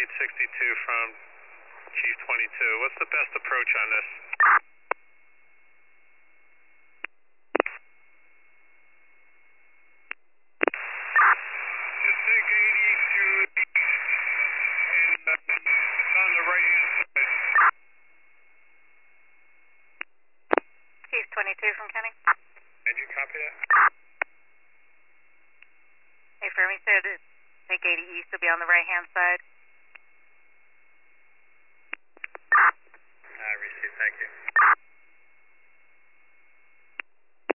lead 62 from Chief 22. What's the best approach on this? Just take 80 to and it's on the right hand side. Chief 22 from Kenny. Did you copy that? Hey, Fermi said take 80 east will be on the right hand side. I received, thank you.